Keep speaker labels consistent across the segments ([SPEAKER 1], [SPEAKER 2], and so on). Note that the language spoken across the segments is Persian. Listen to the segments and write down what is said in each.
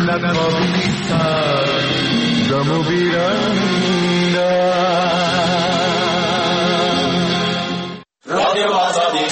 [SPEAKER 1] نخوابیدن غم و بیرنگم.
[SPEAKER 2] رادیو آزادی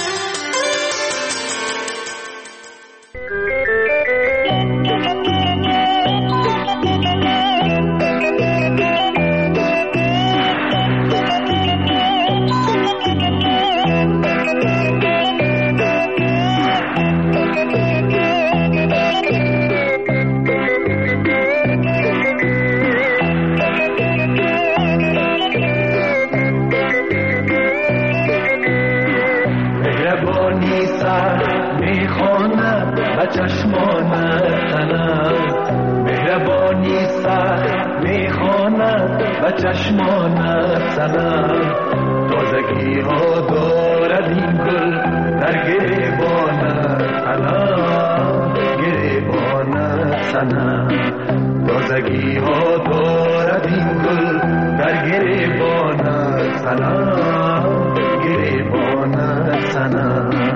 [SPEAKER 1] چشمانت تنم مهربانی سخت میخواند و چشمانت تنم تازگی ها دارد این گل در گریبانت تنم گریبانت تنم تازگی ها دارد این گل در گریبانت تنم گریبانت تنم.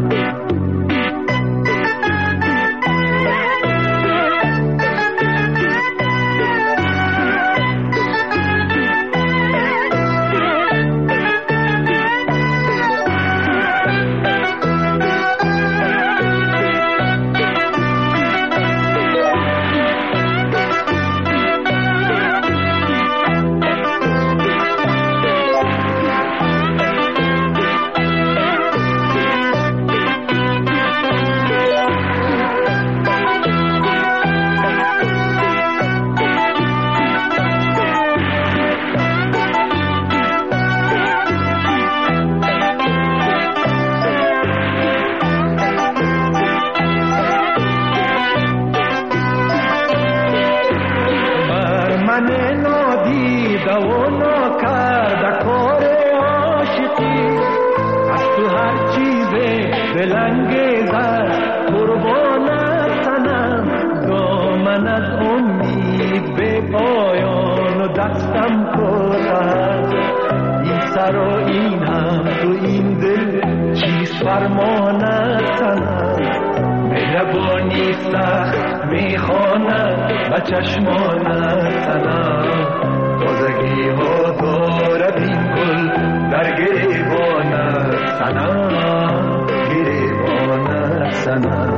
[SPEAKER 1] چشمانت تنم تازگی ها دارد این گل در گریبانت تنم گریبانت تنم.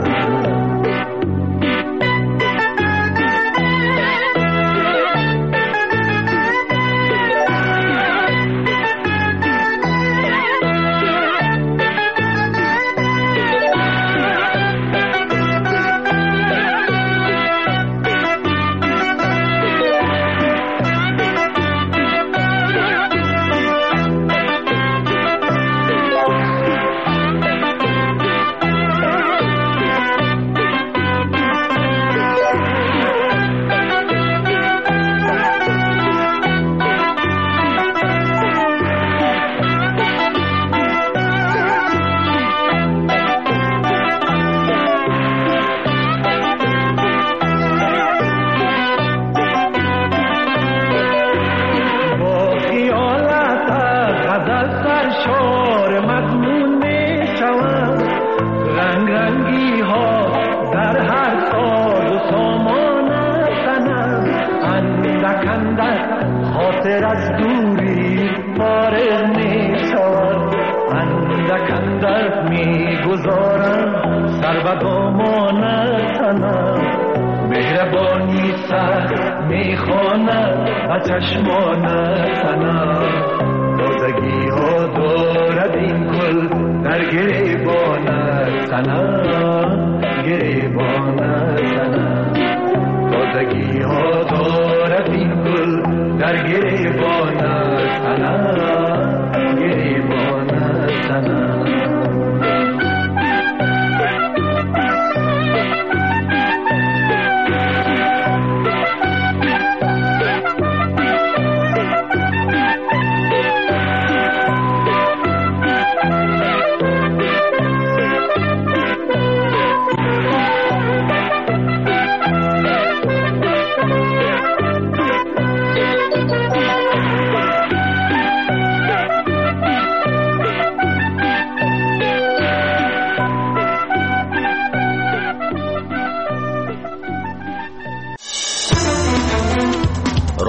[SPEAKER 1] چشمانت تنم تازگی ها دارد این گل در گریبانت تنم گریبانت تنم تازگی ها دارد این گل در گریبانت تنم گریبانت تنم.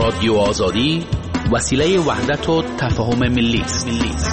[SPEAKER 3] رادیو آزادی وسیله وحدت و تفاهم ملی است.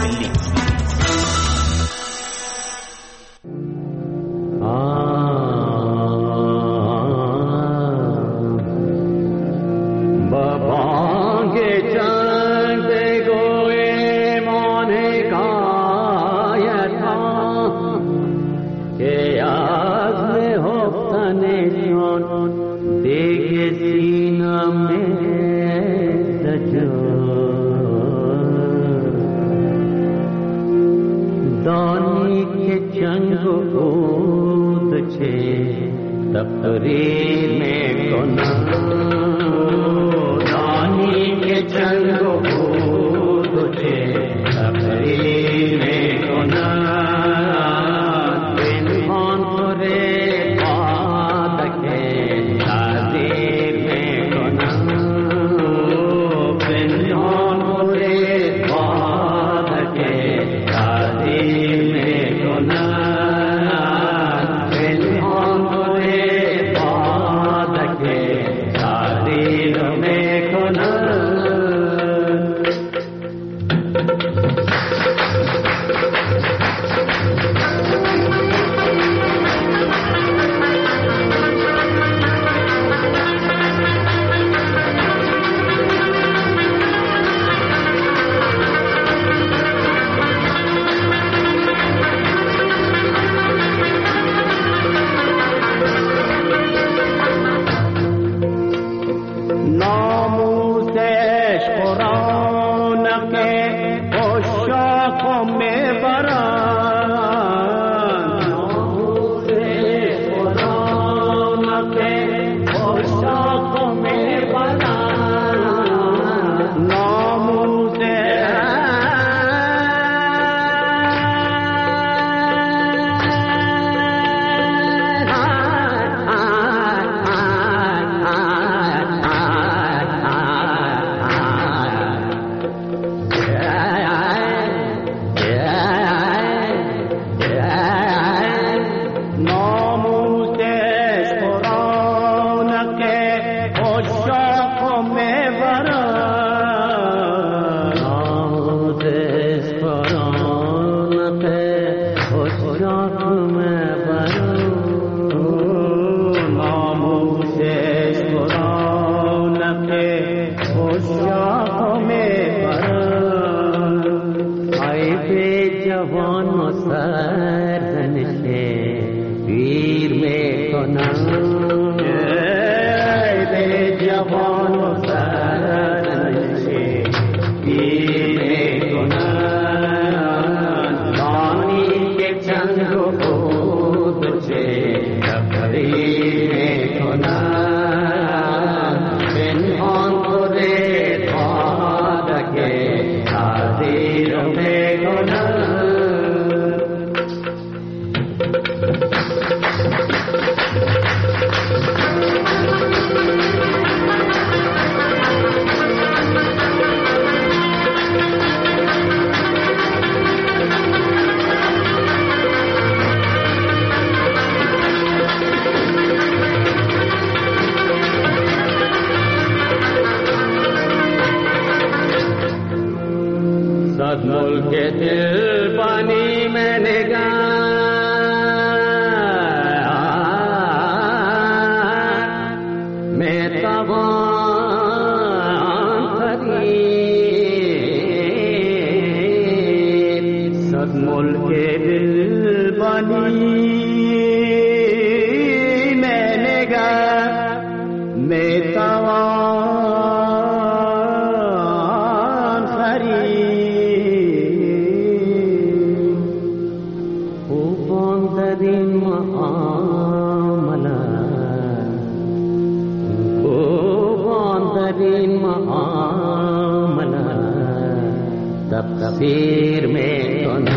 [SPEAKER 4] तफसीर में तो ना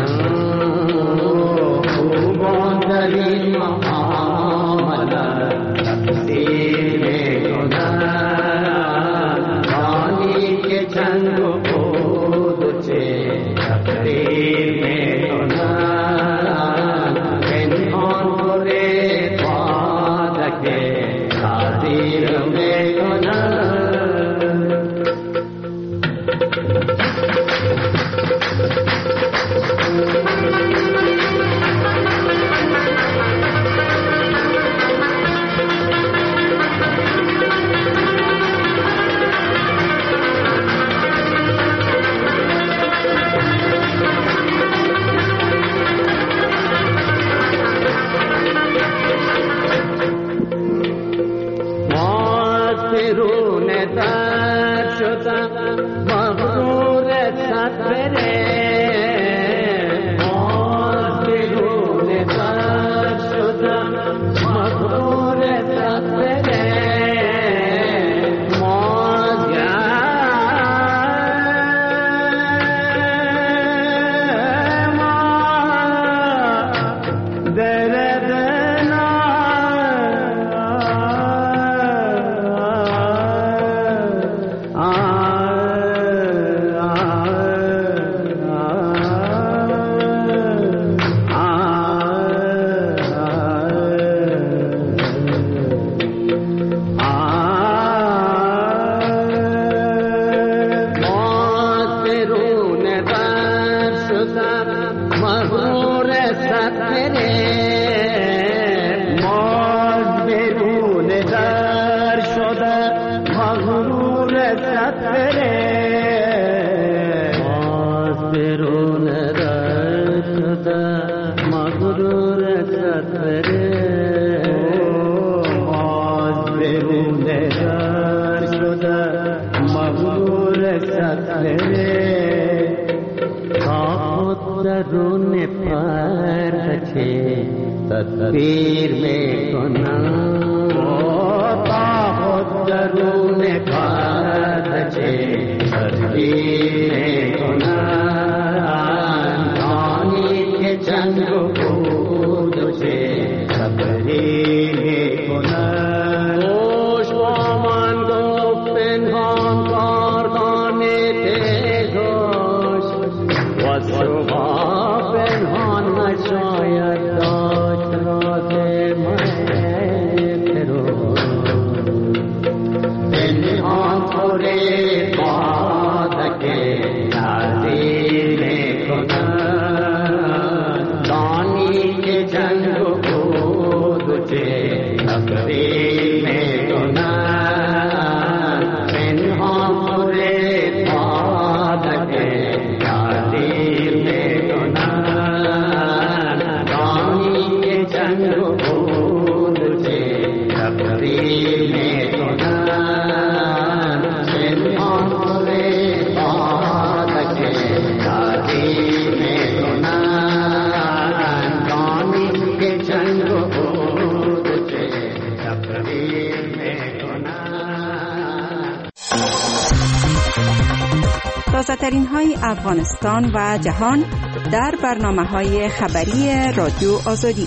[SPEAKER 4] तफसीर में तो ना रानी के चंद बोध छे तफसीर में तो ना रे पाद के तादीर में तो ना तदबीर में कोना दरून पार छे तदबीर में कोना रानी के चंग कूद छे तदबीर में कोना ओशवामान गो पेन्हान कारखाने थे घोष वसुभा पेन्हान शायद
[SPEAKER 5] تازه‌ترین های افغانستان و جهان در برنامه‌های خبری رادیو آزادی.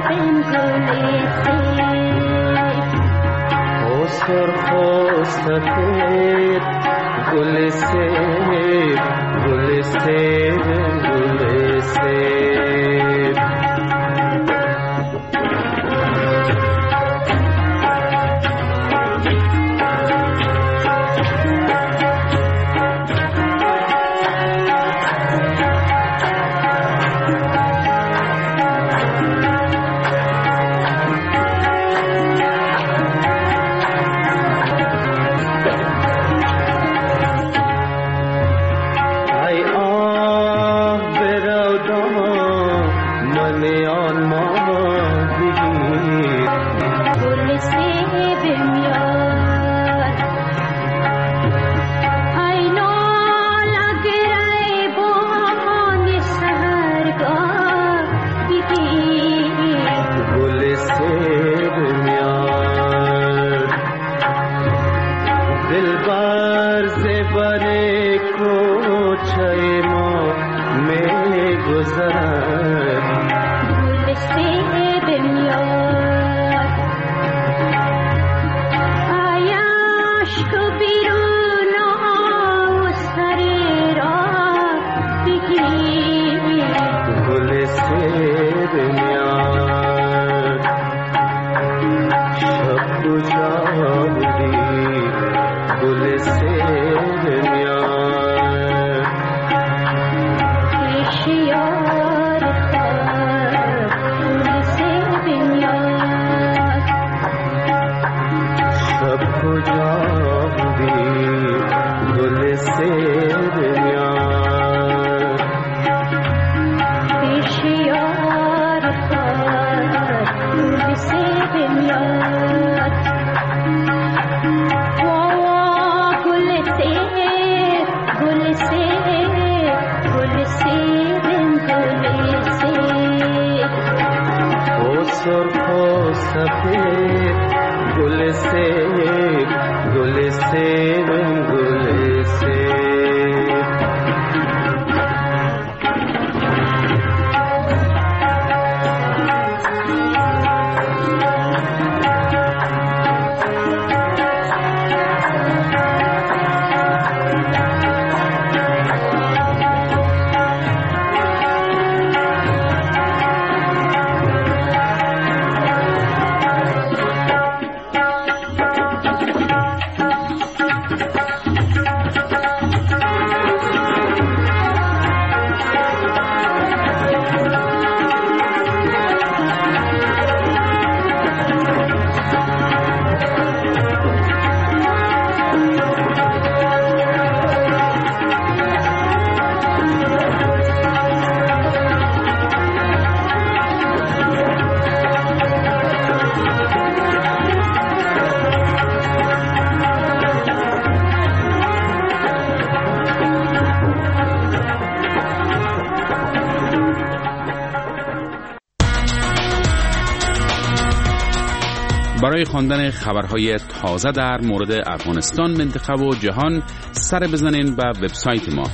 [SPEAKER 3] برای خواندن خبرهای تازه در مورد افغانستان، منطقه و جهان سر بزنین به وبسایت ما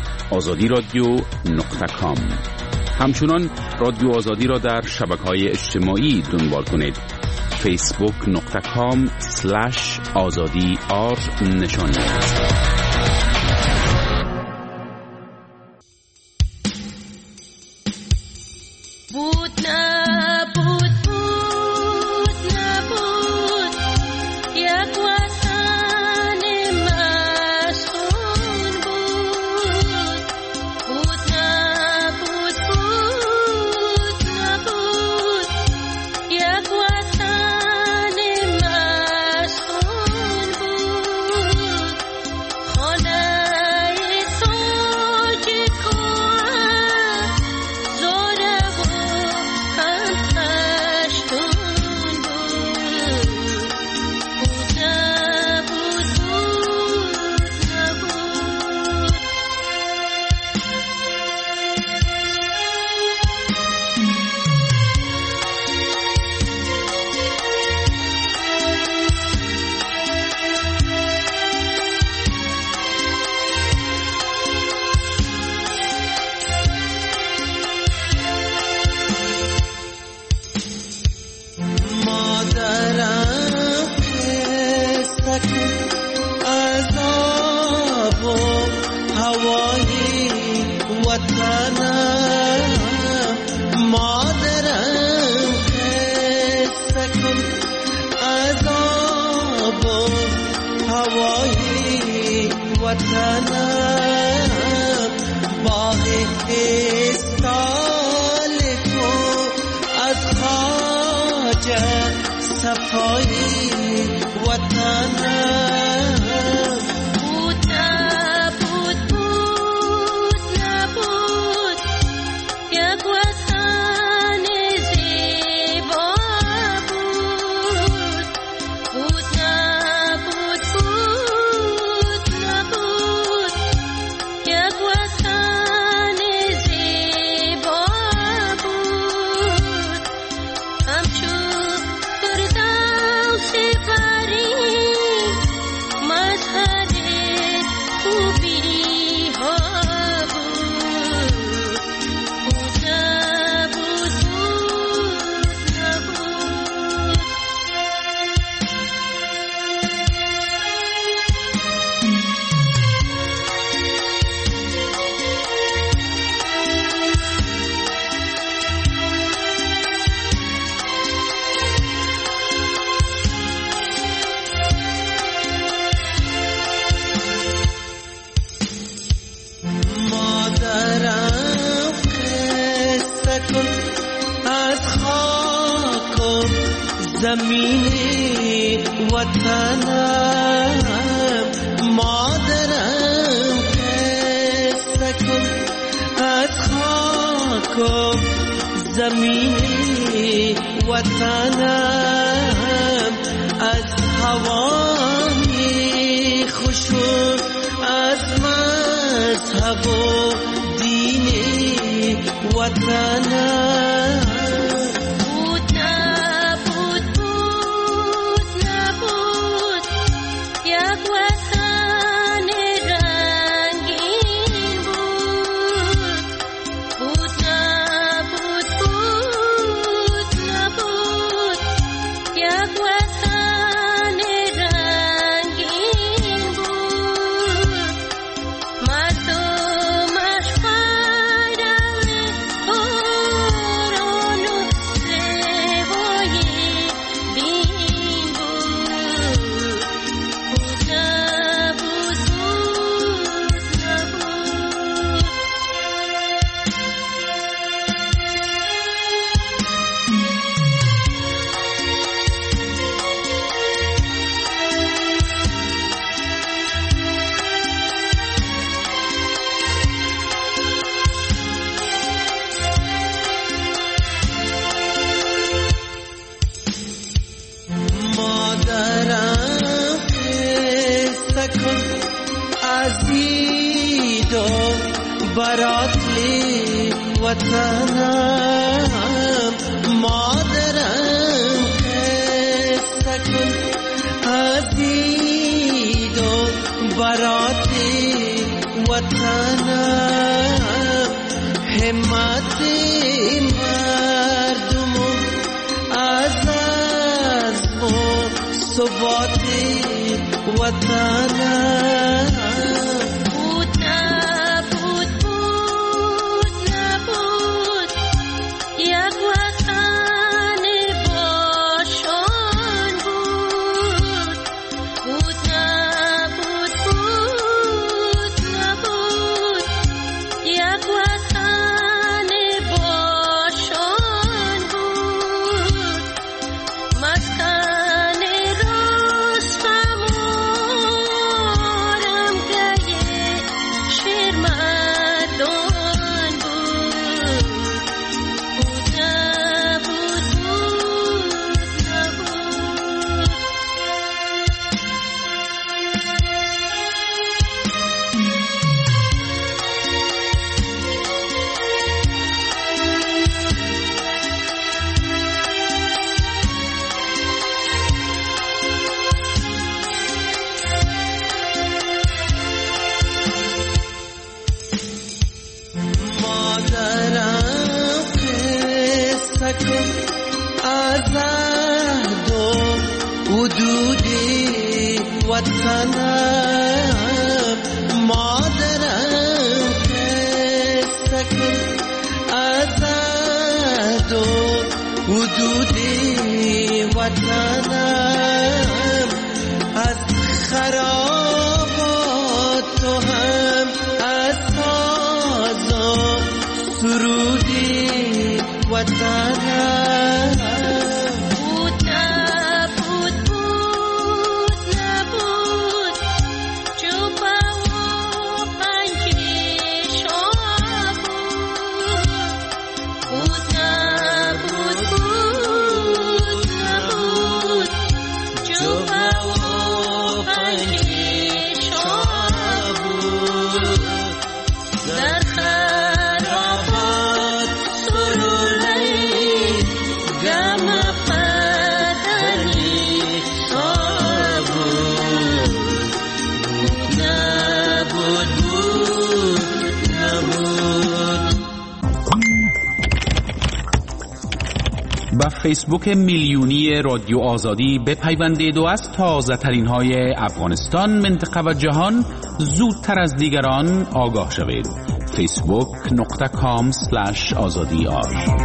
[SPEAKER 3] azadi.radio.com. همچنان رادیو آزادی را در شبکه‌های اجتماعی دنبال کنید. facebook.com/azadi_r نشان
[SPEAKER 6] مادرم قصه کن از آب و هوای وطنم. مادرم قصه کن از آب و هوای وطنم. باغ استال تو از خواجه صفای وطنم.
[SPEAKER 7] بود نبود بود نبود یک وطن زیبا بود. بود نبود بود نبود یک وطن زیبا بود. همچون فردوس پرین مظهر خوبی ها بود. بود نبود بود نبود.
[SPEAKER 6] مادرم قصه کن از خاک و زمین وطنم. مادرم قصه کن از خاک و زمین وطنم. از هوای خوش و از مذهب و دین وطنم.
[SPEAKER 7] بود نبود بود نبود یک وطن رنگین بود. بود نبود بود نبود یک وطن رنگین بود. مردمش پیرهن پران و زیبای بین بود. بود نبود بود نبود.
[SPEAKER 6] مادرم قصه کن از دید و برات وطنم. مادرم قصه کن از دید و برات وطنم. همت مردم از و ثبات وطنم.
[SPEAKER 7] بود نبود بود نبود یک وطن باشان بود. بود نبود بود نبود یک وطن باشان بود. مسکن رستم و آرامگاه شیرمردان بود. بود نبود بود نبود.
[SPEAKER 6] مادرم قصه کن از عهد و حدود وطنم مادرم که سکن آزاد و حدود وطنم از خرابات تو هم از سازم سرودی وطنم
[SPEAKER 3] با فیسبوک میلیونی رادیو آزادی بپیوندید و از تازه ترین های افغانستان، منطقه و جهان زودتر از دیگران آگاه شوید. facebook.com/azadi.ar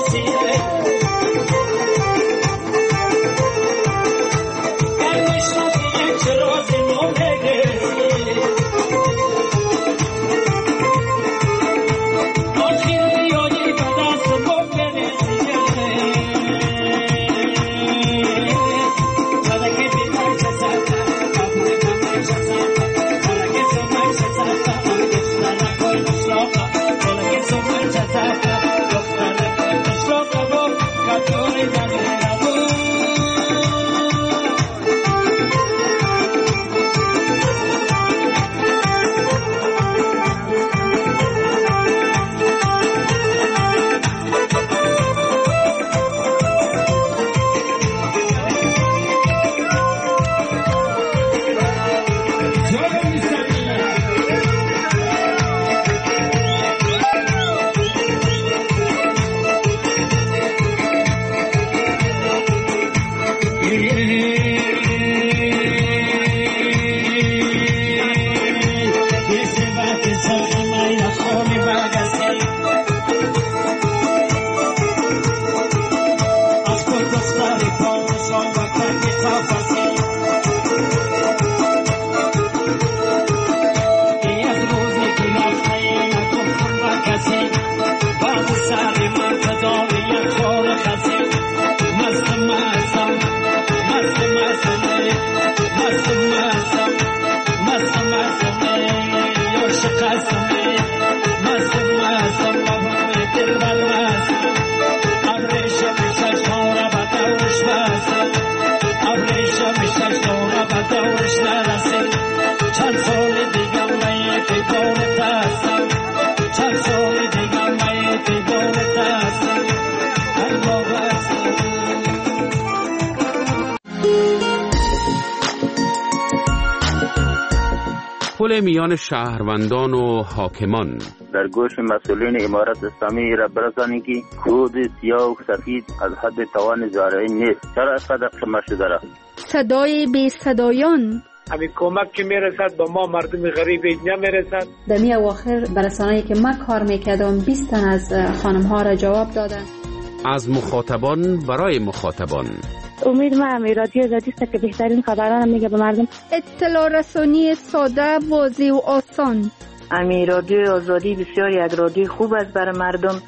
[SPEAKER 3] پل میان شهروندان و حاکمان.
[SPEAKER 8] در گوش مسئولین امارت اسلامی را برسانید که کود سیاه و سفید از حد توان زارعی نیست. چرا اینقدر قمه شده را؟
[SPEAKER 9] صدای بی صدایان.
[SPEAKER 10] همین کمک که میرسد با ما مردم غریب اینجا میرسد.
[SPEAKER 9] در می اواخر برسانه‌ای که من کار میکردم 20 تن از خانم ها را جواب دادن.
[SPEAKER 3] از مخاطبان برای مخاطبان.
[SPEAKER 11] امید من رادیو آزادی است که بهترین خبران میگه به مردم.
[SPEAKER 9] اطلاع رسانی ساده، واضح و آسان.
[SPEAKER 12] امی رادیو آزادی بسیار یک رادیو خوب است برای مردم،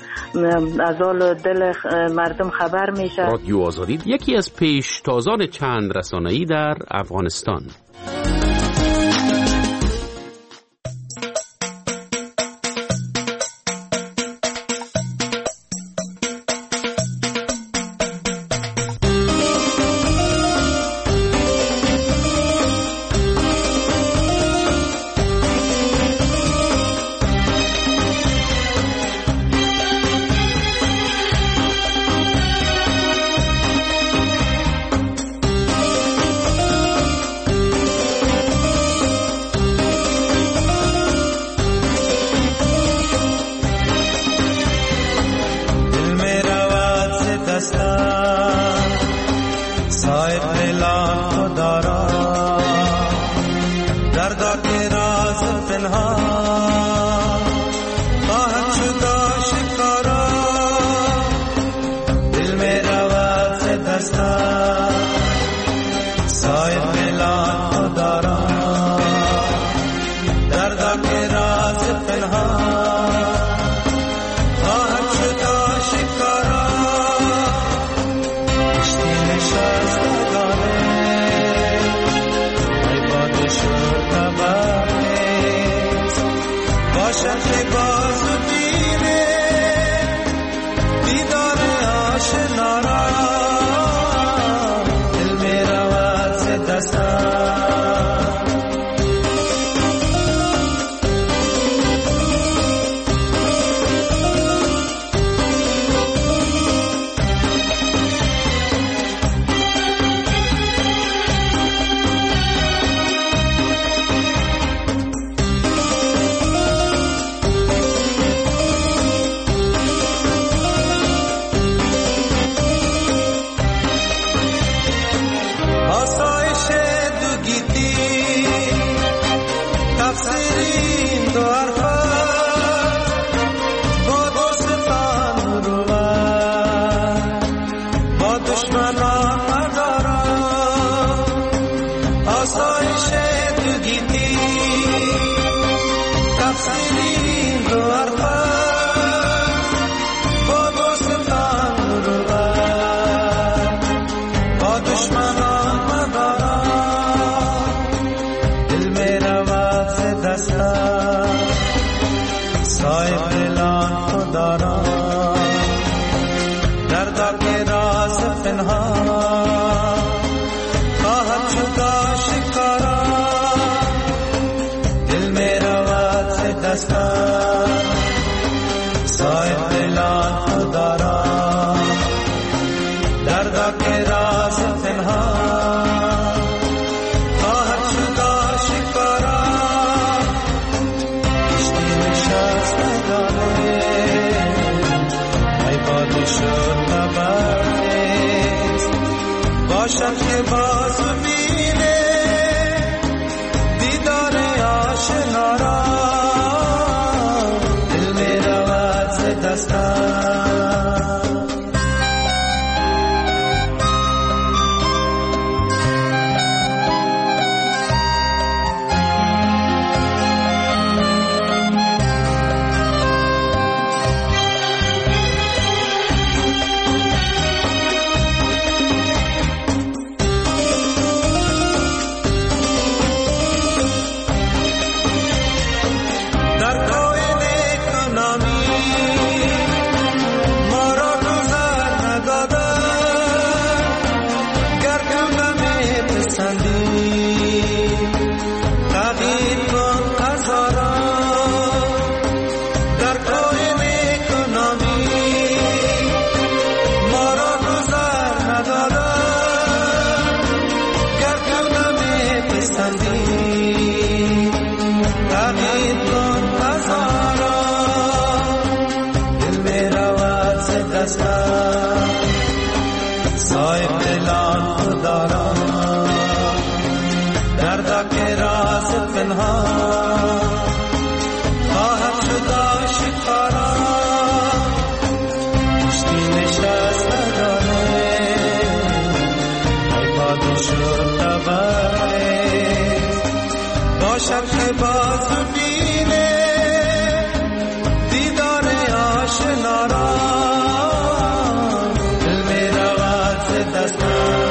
[SPEAKER 12] از حال دل مردم خبر میشه.
[SPEAKER 3] رادیو آزادی یکی از پیشتازان چند رسانه‌ای در افغانستان.
[SPEAKER 6] دارم دردا که راز پنهان خواهد شد آشکارا دل می رود ز دستم صاحب دلان خدا را دردا که راز پنهان خواهد شد آشکارا کشتی نشستگانه ای باد شد نبرد باشد که باز ببینه دیدار آشنا را دل می رود ز دستم باشد که باز ببینه دیدار آشنا را دل می رود ز دستم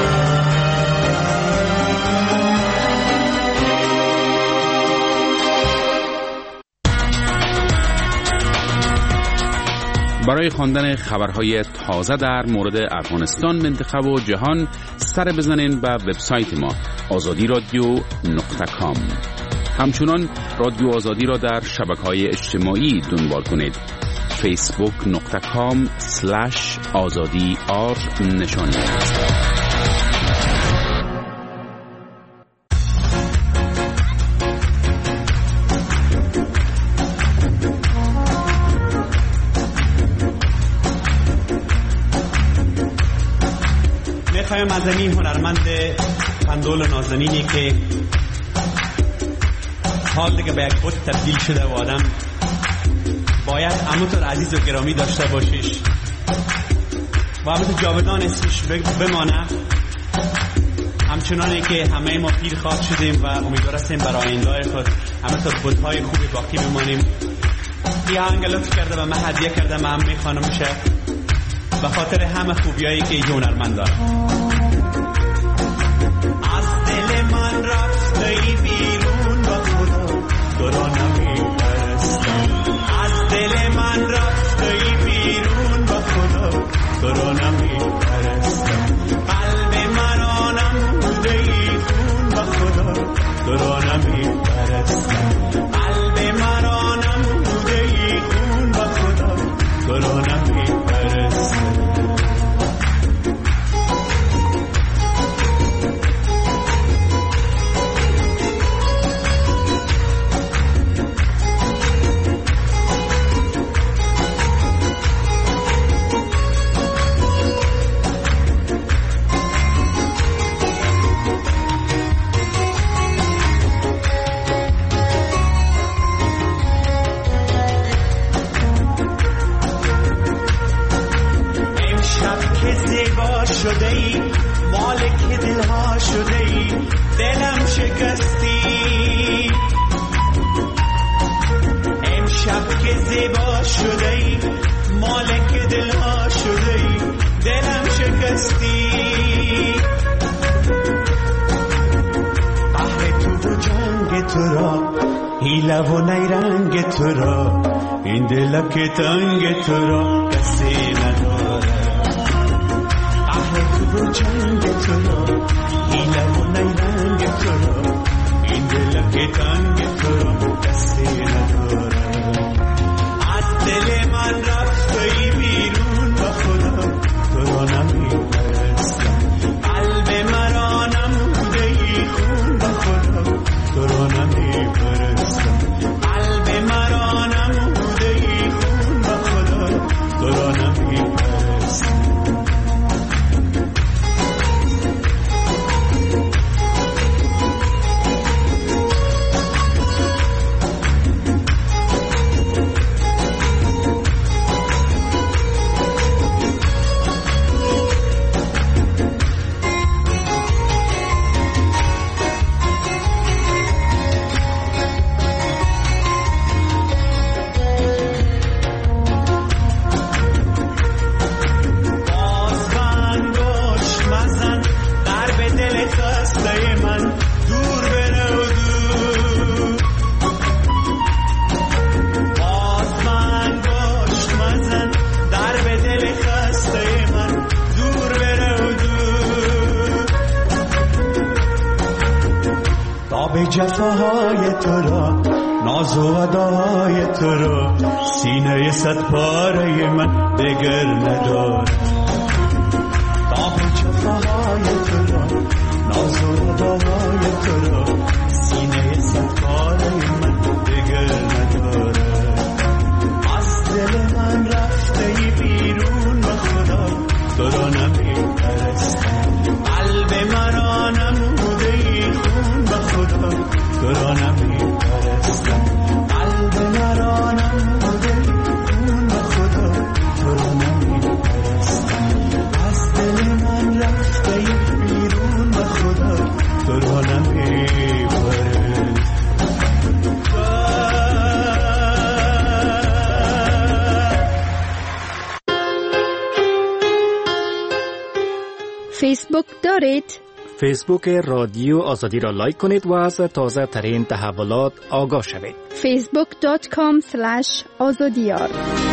[SPEAKER 3] برای خواندن خبرهای تازه در مورد افغانستان، منطقه و جهان سر بزنین به وبسایت ما azadi.radio.com. همچنان رادیو آزادی را در شبکه‌های اجتماعی دنبال کنید. facebook.com/azadi_r نشانی
[SPEAKER 13] میخوایم از این هنرمند قندول نازنینی که حال دیگه به یک بود تبدیل شده و آدم باید همونطور عزیز و گرامی داشته باشیش و همونطور جاودان اسمش بمانه، همچنانی که همه ما پیر خواه شدیم و امیدوار هستیم برای آینده خود همونطور بودهای خوبی باقی بمانیم. یه آهنگ لطف کرده و من هدیه کرده، من هم میخوانم میشه به خاطر همه خوبیایی که هنرمند داره. از دل من رفتی بیرون با خدا تو را نمی‌پرستم، از دل من رفتی بیرون با خدا تو را نمی‌پرستم، قلب من نموده ای خون با خدا تو را نمی‌پرستم، قلب من نموده ای خون با خدا تو را نمی‌پرستم. شده ای مالک دلها شده ای دلم شکستی، امشب که زیبا شده ای مالک دلها شده ای دلم شکستی، قهر تو و جنگ تو را هیله و نیرنگ تو را، این دل که تنگ تو را کسی نداره. قهر تو و جنگ تو را، هیله و نیرنگ تو را، این دل که تنگ تو را کسی نداره. از دل من رفتی بیرون با خدا، تو را نمی‌پرستم. قلب مرا نموده ای خون با خدا، تو را نمی‌پرستم. قلب مرا نموده ای خون با خدا، تو را نمی‌پرستم. جفاهای تو را، ناز و ادای تو را، سینه صد پاره من دگر ندار. تاب جفاهای تو را، ناز و ادای تو را، سینه صد پاره من دگر ندار. از دل من رفته بیرون به خدا، تو را نمی‌پرستم. قلب مرا نموده ای خون به خدا، تو را نمی‌پرستم. قلب مرا نموده خون به خدا، تو را نمی‌پرستم. از دل من رفته بیرون به خدا، تو را نمی‌پرستم.
[SPEAKER 9] فیسبوک دارید؟
[SPEAKER 14] فیسبوک رادیو آزادی را لایک کنید و از تازه ترین تحولات آگاه شوید.
[SPEAKER 9] facebook.com/azadiyar.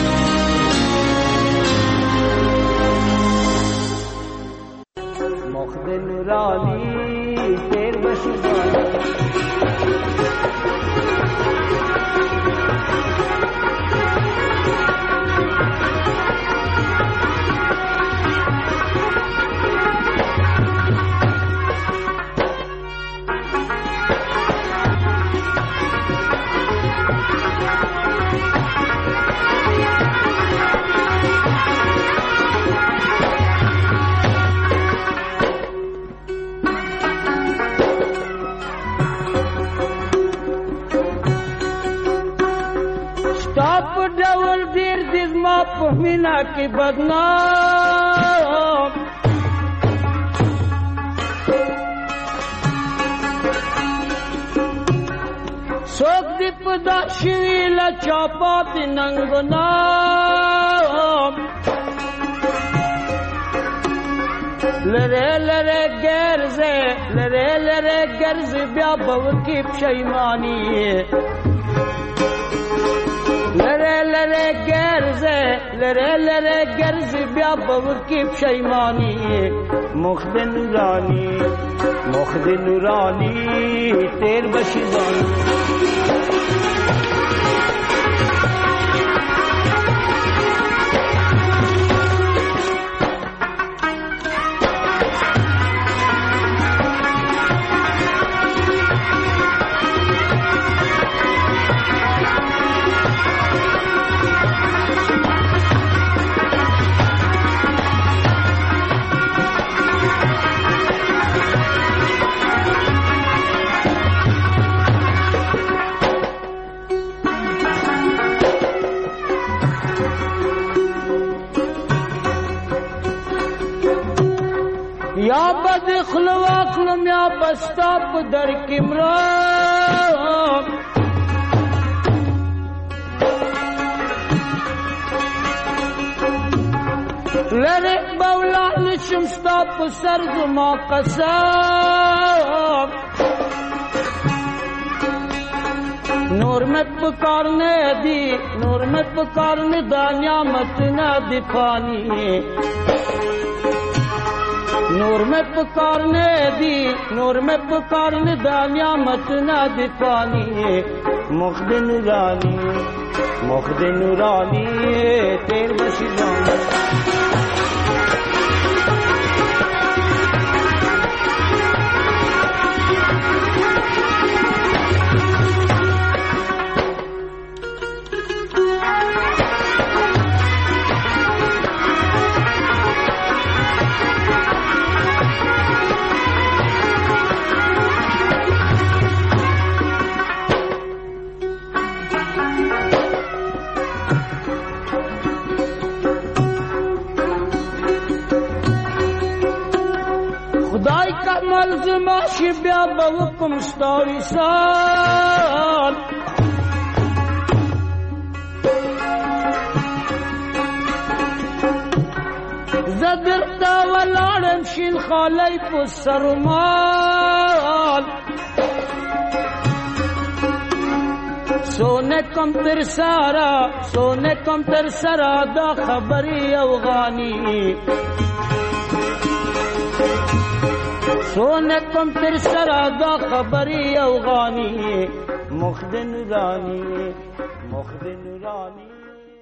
[SPEAKER 4] مخدل نورانی تیر بشیزانی مینا کی بدنام سوک دی پدا شویل چاپا پی ننگنام لره لره گرزه بیا باور کی پشیمانی لره گرزه بیا باور کی پشیمانی مخد نورانی تیر بشیزانی یا بد خلواکلم یا بستاب در کمرام لرک بولا شمستاب سرد ما قسام
[SPEAKER 15] نور مت پکارنے دی نور مت پکارنے دانیا مت نہ دی پانی نور مت پکارنے دی نور مت پکارنے دانیا مت نہ دی پانی مخد نورانی تیر بشی جانی ماشي بیا بوکم ستاری سال زدرتا ولارم شین خالی پو سرمال سونے کم تر سارا دا خبری افغانی سونے کم تر سرا دا خبری افغانی مخد نورانی